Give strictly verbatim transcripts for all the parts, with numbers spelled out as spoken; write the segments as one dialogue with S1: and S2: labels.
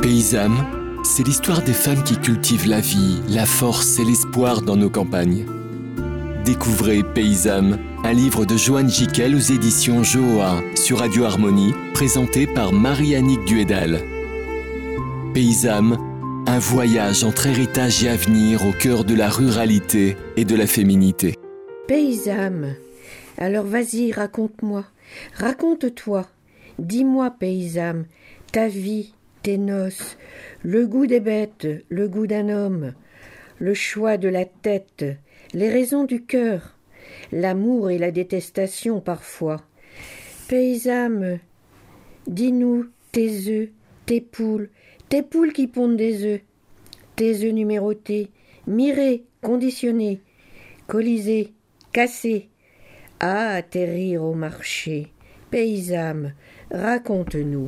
S1: Paysannes, c'est l'histoire des femmes qui cultivent la vie, la force et l'espoir dans nos campagnes. Découvrez Paysannes, un livre de Joanne Jiquel aux éditions Joa sur Radio Harmonie, présenté par Marie-Annick Duédal. Paysannes, un voyage entre héritage et avenir au cœur de la ruralité et de la féminité.
S2: Paysannes, alors vas-y, raconte-moi, raconte-toi, dis-moi paysanne, ta vie, tes noces, le goût des bêtes, le goût d'un homme, le choix de la tête, les raisons du cœur, l'amour et la détestation parfois. Paysanne, dis-nous tes œufs, tes poules, tes poules qui pondent des œufs, tes œufs numérotés, mirés, conditionnés, colisés, cassés, à atterrir au marché. Paysanne, raconte-nous.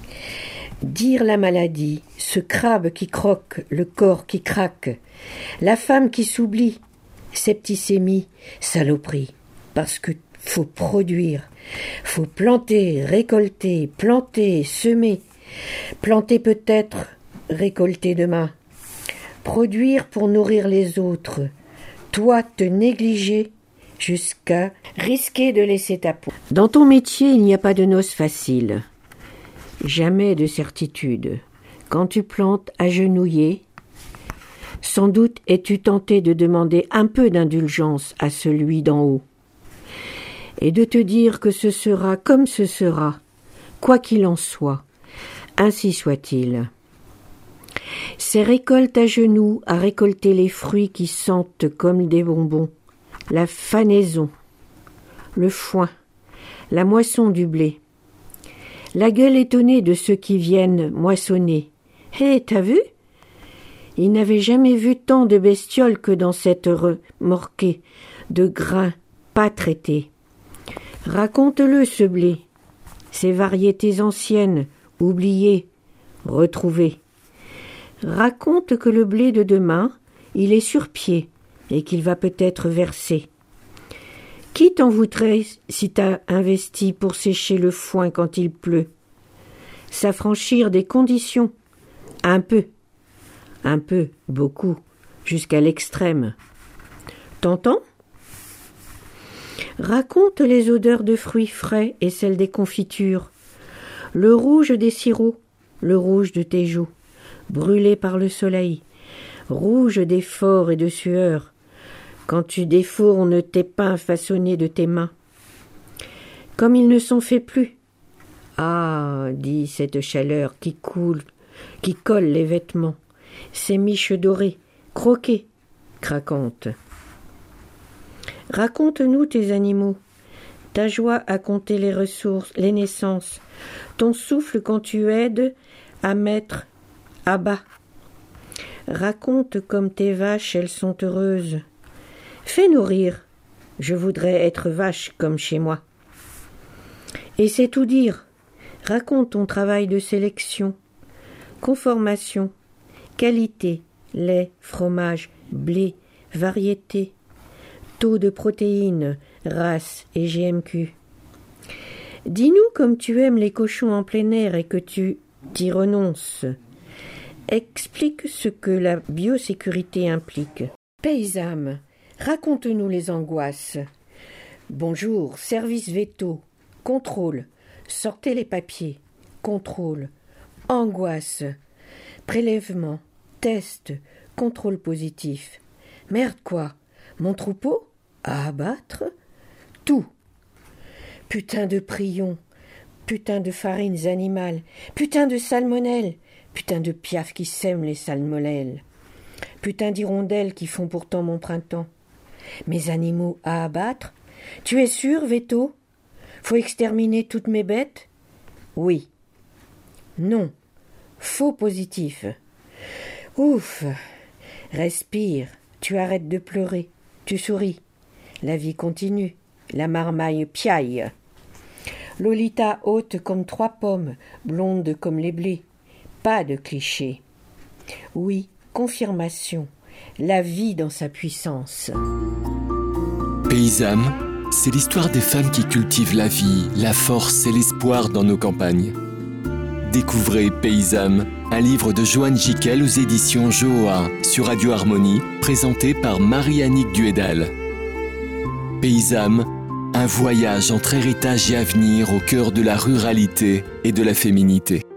S2: Dire la maladie, ce crabe qui croque, le corps qui craque, la femme qui s'oublie, septicémie, saloperie, parce que faut produire, faut planter, récolter, planter, semer, planter peut-être, récolter demain, produire pour nourrir les autres, toi te négliger jusqu'à risquer de laisser ta peau. Dans ton métier, il n'y a pas de noces faciles. Jamais de certitude. Quand tu plantes agenouillé, sans doute es-tu tenté de demander un peu d'indulgence à celui d'en haut, et de te dire que ce sera comme ce sera, quoi qu'il en soit, ainsi soit-il. Ces récoltes à genoux à récolter les fruits qui sentent comme des bonbons, la fanaison, le foin, la moisson du blé, la gueule étonnée de ceux qui viennent moissonner. Hé, hey, t'as vu ? Ils n'avaient jamais vu tant de bestioles que dans cette remorquée de grains pas traités. Raconte-le, ce blé, ces variétés anciennes, oubliées, retrouvées. Raconte que le blé de demain, il est sur pied et qu'il va peut-être verser. Qui t'en voudrait si t'as investi pour sécher le foin quand il pleut? S'affranchir des conditions, un peu, un peu, beaucoup, jusqu'à l'extrême. T'entends? Raconte les odeurs de fruits frais et celles des confitures, le rouge des sirops, le rouge de tes joues, brûlés par le soleil, rouge d'efforts et de sueur, quand tu défournes tes pains façonnés de tes mains. Comme ils ne s'en fait plus. Ah, dit cette chaleur qui coule, qui colle les vêtements, ces miches dorées, croquées, craquantes. Raconte-nous tes animaux, ta joie à compter les ressources, les naissances, ton souffle quand tu aides à mettre à bas. Raconte comme tes vaches, elles sont heureuses. Fais nourrir, je voudrais être vache comme chez moi. Et c'est tout dire. Raconte ton travail de sélection, conformation, qualité, lait, fromage, blé, variété, taux de protéines, race et G M Q. Dis-nous comme tu aimes les cochons en plein air et que tu t'y renonces. Explique ce que la biosécurité implique. Paysanne, raconte-nous les angoisses. Bonjour, service veto, contrôle, sortez les papiers, contrôle, angoisse, prélèvement, test, contrôle positif. Merde quoi, mon troupeau à abattre? Tout. Putain de prions, putain de farines animales, putain de salmonelle, putain de piaf qui sème les salmonelles, putain d'hirondelles qui font pourtant mon printemps. Mes animaux à abattre? Tu es sûr, Veto? Faut exterminer toutes mes bêtes? Oui. Non. Faux positif. Ouf. Respire. Tu arrêtes de pleurer. Tu souris. La vie continue. La marmaille piaille. Lolita haute comme trois pommes, blonde comme les blés. Pas de cliché. Oui, confirmation. La vie dans sa puissance.
S1: Paysannes, c'est l'histoire des femmes qui cultivent la vie, la force et l'espoir dans nos campagnes. Découvrez Paysanne, un livre de Joanne Gicquel aux éditions Joa sur Radio Harmonie, présenté par Marie-Annick Duédal. Paysanne, un voyage entre héritage et avenir au cœur de la ruralité et de la féminité.